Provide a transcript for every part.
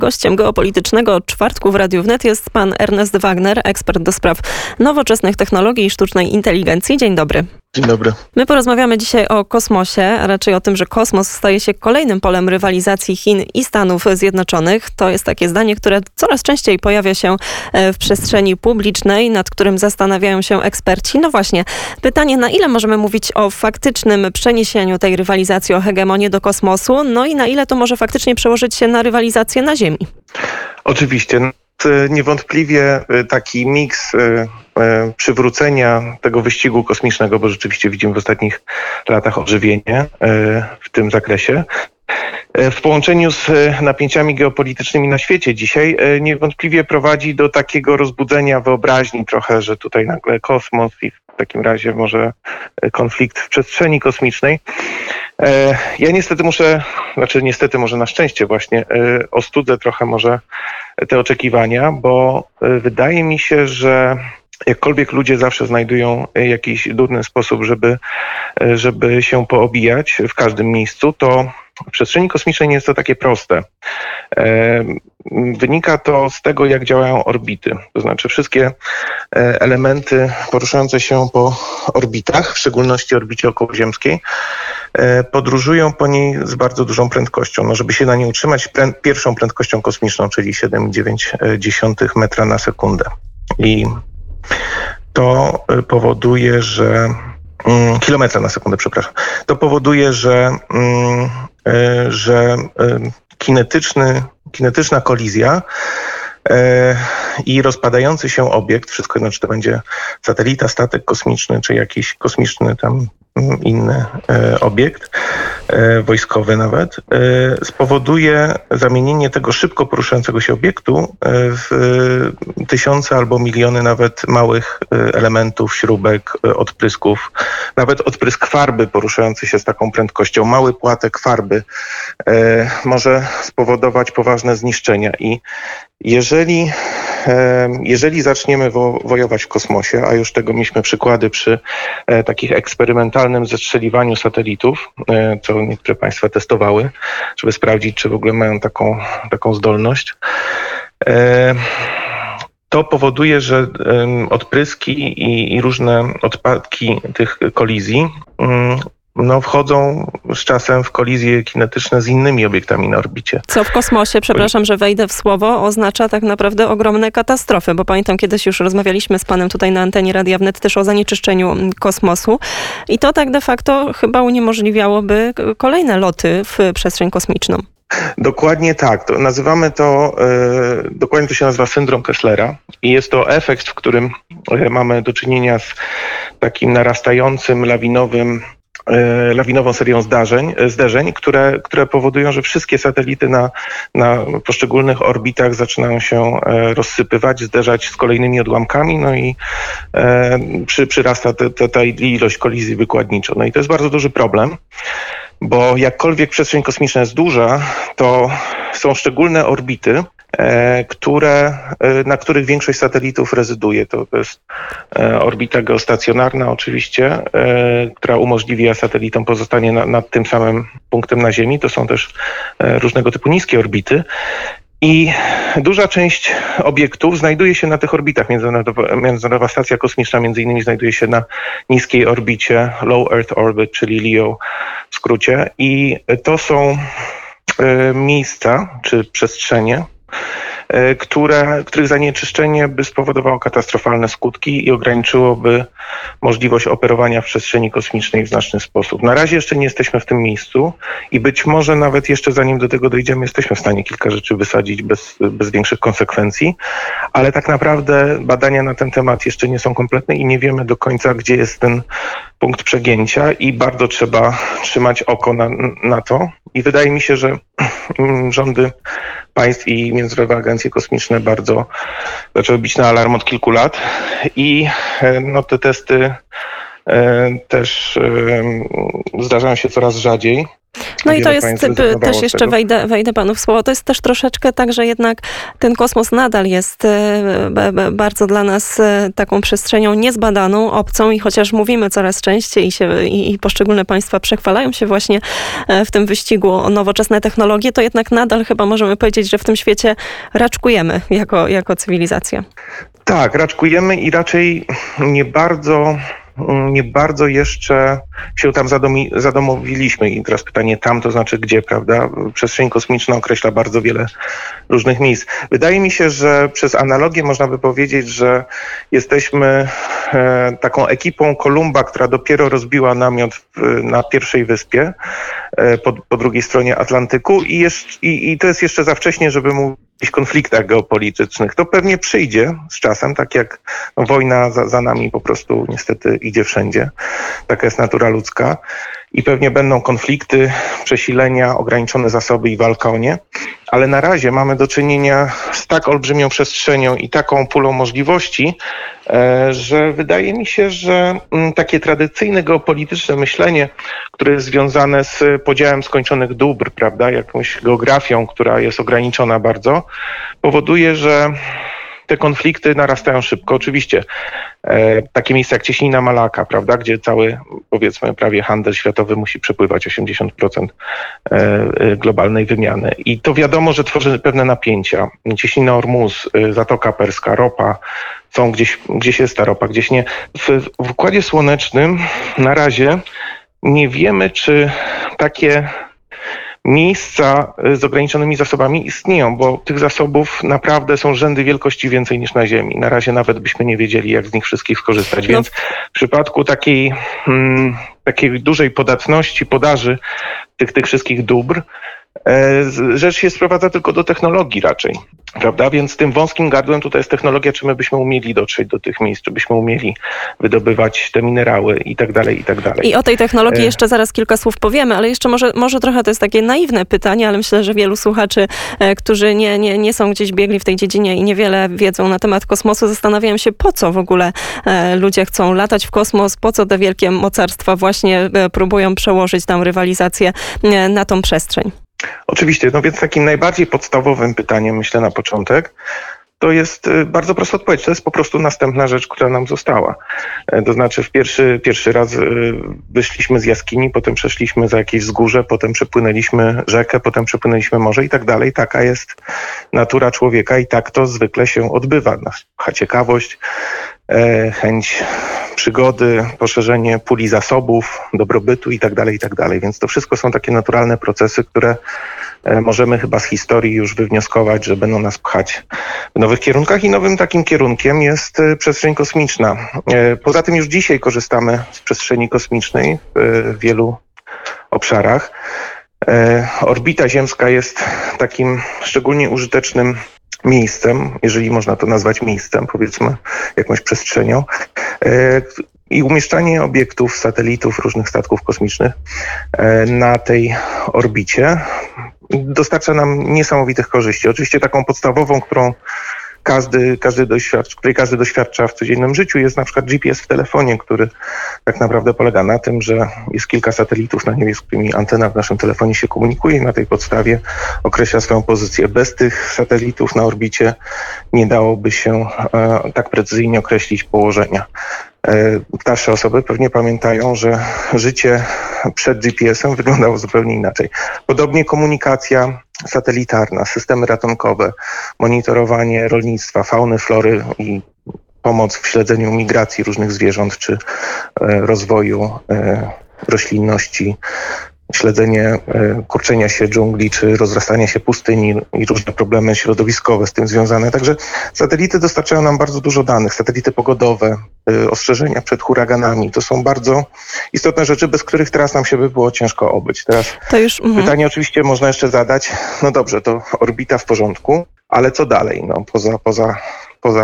Gościem geopolitycznego czwartku w Radiu Wnet jest pan Ernest Wagner, ekspert do spraw nowoczesnych technologii i sztucznej inteligencji. Dzień dobry. Dzień dobry. My porozmawiamy dzisiaj o kosmosie, a raczej o tym, że kosmos staje się kolejnym polem rywalizacji Chin i Stanów Zjednoczonych. To jest takie zdanie, które coraz częściej pojawia się w przestrzeni publicznej, nad którym zastanawiają się eksperci. No właśnie, pytanie, na ile możemy mówić o faktycznym przeniesieniu tej rywalizacji, o hegemonię do kosmosu, no i na ile to może faktycznie przełożyć się na rywalizację na Ziemi? Oczywiście. Niewątpliwie taki miks przywrócenia tego wyścigu kosmicznego, bo rzeczywiście widzimy w ostatnich latach ożywienie w tym zakresie, w połączeniu z napięciami geopolitycznymi na świecie dzisiaj niewątpliwie prowadzi do takiego rozbudzenia wyobraźni trochę, że tutaj nagle kosmos i w takim razie może konflikt w przestrzeni kosmicznej. Ja niestety może na szczęście właśnie ostudzę trochę może te oczekiwania, bo wydaje mi się, że jakkolwiek ludzie zawsze znajdują jakiś durny sposób, żeby się poobijać w każdym miejscu, to w przestrzeni kosmicznej nie jest to takie proste. Wynika to z tego, jak działają orbity. To znaczy wszystkie elementy poruszające się po orbitach, w szczególności orbicie okołoziemskiej, podróżują po niej z bardzo dużą prędkością. No, żeby się na niej utrzymać, pierwszą prędkością kosmiczną, czyli 7,9 metra na sekundę. I to powoduje, że kilometra na sekundę, przepraszam. To powoduje, że kinetyczna kolizja i rozpadający się obiekt, wszystko jedno, czy to będzie satelita, statek kosmiczny, czy jakiś kosmiczny tam inny obiekt, wojskowy nawet, spowoduje zamienienie tego szybko poruszającego się obiektu w tysiące albo miliony nawet małych elementów, śrubek, odprysków, nawet odprysk farby poruszający się z taką prędkością. Mały płatek farby może spowodować poważne zniszczenia i jeżeli zaczniemy wojować w kosmosie, a już tego mieliśmy przykłady przy takich eksperymentalnym zestrzeliwaniu satelitów, co niektóre państwa testowały, żeby sprawdzić, czy w ogóle mają taką zdolność, to powoduje, że odpryski i różne odpadki tych kolizji wchodzą z czasem w kolizje kinetyczne z innymi obiektami na orbicie. Co w kosmosie, przepraszam, że wejdę w słowo, oznacza tak naprawdę ogromne katastrofy, bo pamiętam, kiedyś już rozmawialiśmy z panem tutaj na antenie Radia Wnet też o zanieczyszczeniu kosmosu i to tak de facto chyba uniemożliwiałoby kolejne loty w przestrzeń kosmiczną. Dokładnie tak. Dokładnie to się nazywa syndrom Kesslera i jest to efekt, w którym mamy do czynienia z takim narastającym lawinową serią zderzeń, które powodują, że wszystkie satelity na poszczególnych orbitach zaczynają się rozsypywać, zderzać z kolejnymi odłamkami, no i przyrasta ta ilość kolizji wykładniczo. No i to jest bardzo duży problem, bo jakkolwiek przestrzeń kosmiczna jest duża, to są szczególne orbity, na których większość satelitów rezyduje. To jest orbita geostacjonarna oczywiście, która umożliwia satelitom pozostanie nad tym samym punktem na Ziemi. To są też różnego typu niskie orbity. I duża część obiektów znajduje się na tych orbitach. Międzynarodowa Stacja Kosmiczna między innymi znajduje się na niskiej orbicie Low Earth Orbit, czyli LEO w skrócie. I to są miejsca czy przestrzenie, których zanieczyszczenie by spowodowało katastrofalne skutki i ograniczyłoby możliwość operowania w przestrzeni kosmicznej w znaczny sposób. Na razie jeszcze nie jesteśmy w tym miejscu i być może nawet jeszcze zanim do tego dojdziemy, jesteśmy w stanie kilka rzeczy wysadzić bez większych konsekwencji, ale tak naprawdę badania na ten temat jeszcze nie są kompletne i nie wiemy do końca, gdzie jest ten punkt przegięcia i bardzo trzeba trzymać oko na to. I wydaje mi się, że rządy państw i międzynarodowe agencje kosmiczne bardzo zaczęły bić na alarm od kilku lat i te testy też zdarzają się coraz rzadziej. No i to jest też jeszcze wejdę panu w słowo. To jest też troszeczkę tak, że jednak ten kosmos nadal jest bardzo dla nas taką przestrzenią niezbadaną, obcą i chociaż mówimy coraz częściej i poszczególne państwa przechwalają się właśnie w tym wyścigu o nowoczesne technologie, to jednak nadal chyba możemy powiedzieć, że w tym świecie raczkujemy jako cywilizacja. Tak, raczkujemy i raczej nie bardzo jeszcze się tam zadomowiliśmy. I teraz pytanie tam, to znaczy gdzie, prawda? Przestrzeń kosmiczna określa bardzo wiele różnych miejsc. Wydaje mi się, że przez analogię można by powiedzieć, że jesteśmy taką ekipą Kolumba, która dopiero rozbiła namiot na pierwszej wyspie po drugiej stronie Atlantyku i to jest jeszcze za wcześnie, żeby mówić o jakichś konfliktach geopolitycznych. To pewnie przyjdzie z czasem, tak jak wojna za nami po prostu niestety idzie wszędzie. Taka jest natura ludzka. I pewnie będą konflikty, przesilenia, ograniczone zasoby i walka o nie. Ale na razie mamy do czynienia z tak olbrzymią przestrzenią i taką pulą możliwości, że wydaje mi się, że takie tradycyjne geopolityczne myślenie, które jest związane z podziałem skończonych dóbr, prawda, jakąś geografią, która jest ograniczona bardzo, powoduje, że te konflikty narastają szybko. Oczywiście takie miejsca jak Cieśnina Malaka, prawda, gdzie cały, powiedzmy, prawie handel światowy musi przepływać 80% globalnej wymiany. I to wiadomo, że tworzy pewne napięcia. Cieśnina Ormus, Zatoka Perska, ropa, są gdzieś jest ta ropa, gdzieś nie. W Układzie Słonecznym na razie nie wiemy, czy takie miejsca z ograniczonymi zasobami istnieją, bo tych zasobów naprawdę są rzędy wielkości więcej niż na Ziemi. Na razie nawet byśmy nie wiedzieli, jak z nich wszystkich skorzystać. Więc w przypadku takiej dużej podatności, podaży tych wszystkich dóbr, rzecz się sprowadza tylko do technologii raczej, prawda? Więc tym wąskim gardłem tutaj jest technologia, czy my byśmy umieli dotrzeć do tych miejsc, czy byśmy umieli wydobywać te minerały i tak dalej, i tak dalej. I o tej technologii jeszcze zaraz kilka słów powiemy, ale jeszcze może trochę to jest takie naiwne pytanie, ale myślę, że wielu słuchaczy, którzy nie są gdzieś biegli w tej dziedzinie i niewiele wiedzą na temat kosmosu, zastanawiają się, po co w ogóle ludzie chcą latać w kosmos, po co te wielkie mocarstwa właśnie próbują przełożyć tam rywalizację na tą przestrzeń. Oczywiście, no więc takim najbardziej podstawowym pytaniem, myślę na początek, to jest bardzo prosta odpowiedź. To jest po prostu następna rzecz, która nam została. To znaczy pierwszy raz wyszliśmy z jaskini, potem przeszliśmy za jakieś wzgórze, potem przepłynęliśmy rzekę, potem przepłynęliśmy morze i tak dalej. Taka jest natura człowieka i tak to zwykle się odbywa. Nas pcha ciekawość, chęć przygody, poszerzenie puli zasobów, dobrobytu i tak dalej, i tak dalej. Więc to wszystko są takie naturalne procesy, które możemy chyba z historii już wywnioskować, że będą nas pchać w nowych kierunkach i nowym takim kierunkiem jest przestrzeń kosmiczna. Poza tym już dzisiaj korzystamy z przestrzeni kosmicznej w wielu obszarach. Orbita ziemska jest takim szczególnie użytecznym miejscem, jeżeli można to nazwać miejscem, powiedzmy jakąś przestrzenią. I umieszczanie obiektów, satelitów, różnych statków kosmicznych na tej orbicie dostarcza nam niesamowitych korzyści. Oczywiście taką podstawową, której każdy doświadcza w codziennym życiu, jest na przykład GPS w telefonie, który tak naprawdę polega na tym, że jest kilka satelitów na niebie, z którymi antena w naszym telefonie się komunikuje i na tej podstawie określa swoją pozycję. Bez tych satelitów na orbicie nie dałoby się tak precyzyjnie określić położenia. Starsze osoby pewnie pamiętają, że życie przed GPS-em wyglądało zupełnie inaczej. Podobnie komunikacja satelitarna, systemy ratunkowe, monitorowanie rolnictwa, fauny, flory i pomoc w śledzeniu migracji różnych zwierząt czy rozwoju roślinności, śledzenie kurczenia się dżungli czy rozrastania się pustyni i różne problemy środowiskowe z tym związane. Także satelity dostarczają nam bardzo dużo danych. Satelity pogodowe, ostrzeżenia przed huraganami. To są bardzo istotne rzeczy, bez których teraz nam się by było ciężko obyć. Teraz to już, pytanie oczywiście można jeszcze zadać, no dobrze, to orbita w porządku, ale co dalej? No, poza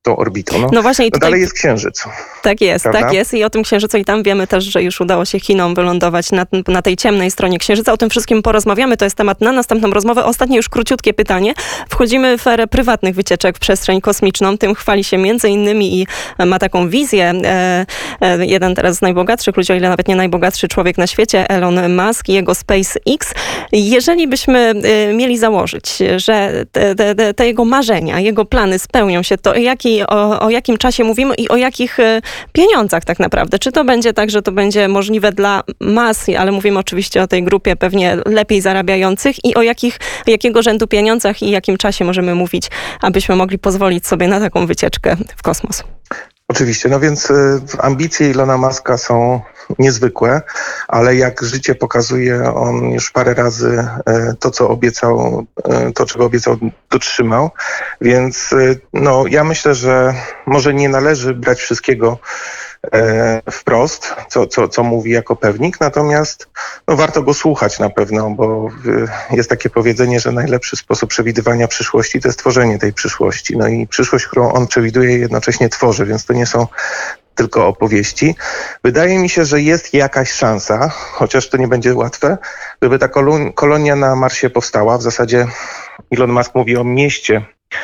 tą orbitą. No właśnie i tutaj... dalej jest Księżyc. Tak jest, prawda? tak jest. I o tym Księżycu i tam wiemy też, że już udało się Chinom wylądować na tej ciemnej stronie Księżyca. O tym wszystkim porozmawiamy. To jest temat na następną rozmowę. Ostatnie już króciutkie pytanie. Wchodzimy w erę prywatnych wycieczek w przestrzeń kosmiczną. Tym chwali się między innymi i ma taką wizję jeden teraz z najbogatszych ludzi, o ile nawet nie najbogatszy człowiek na świecie, Elon Musk i jego SpaceX. Jeżeli byśmy mieli założyć, że te jego marzenia, jego plany spełnią się, to o jakim czasie mówimy i o jakich pieniądzach tak naprawdę? Czy to będzie tak, że to będzie możliwe dla mas, ale mówimy oczywiście o tej grupie pewnie lepiej zarabiających i o jakiego rzędu pieniądzach i jakim czasie możemy mówić, abyśmy mogli pozwolić sobie na taką wycieczkę w kosmos? Oczywiście, no więc ambicje Ilona Muska są niezwykłe, ale jak życie pokazuje, on już parę razy to, co obiecał, to, czego obiecał, dotrzymał. Więc no, ja myślę, że może nie należy brać wszystkiego wprost, co mówi jako pewnik, natomiast no, warto go słuchać na pewno, bo jest takie powiedzenie, że najlepszy sposób przewidywania przyszłości to jest tworzenie tej przyszłości. No i przyszłość, którą on przewiduje, jednocześnie tworzy, więc to nie są tylko opowieści. Wydaje mi się, że jest jakaś szansa, chociaż to nie będzie łatwe, żeby ta kolonia na Marsie powstała. W zasadzie Elon Musk mówi o mieście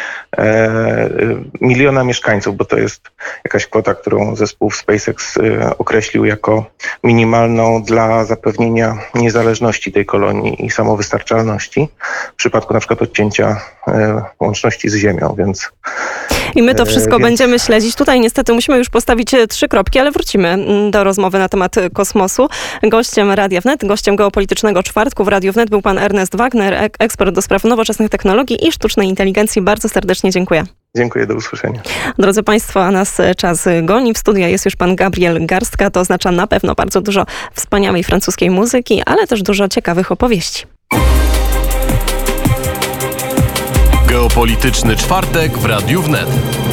1 miliona mieszkańców, bo to jest jakaś kwota, którą zespół SpaceX określił jako minimalną dla zapewnienia niezależności tej kolonii i samowystarczalności w przypadku na przykład odcięcia łączności z Ziemią, więc... I my to wszystko będziemy śledzić. Tutaj niestety musimy już postawić 3 kropki, ale wrócimy do rozmowy na temat kosmosu. Gościem Radia Wnet, gościem Geopolitycznego Czwartku w Radiu Wnet był pan Ernest Wagner, ekspert do spraw nowoczesnych technologii i sztucznej inteligencji. Bardzo serdecznie dziękuję. Dziękuję, do usłyszenia. Drodzy Państwo, a nas czas goni. W studiu jest już pan Gabriel Garstka. To oznacza na pewno bardzo dużo wspaniałej francuskiej muzyki, ale też dużo ciekawych opowieści. Geopolityczny Czwartek w Radiu Wnet.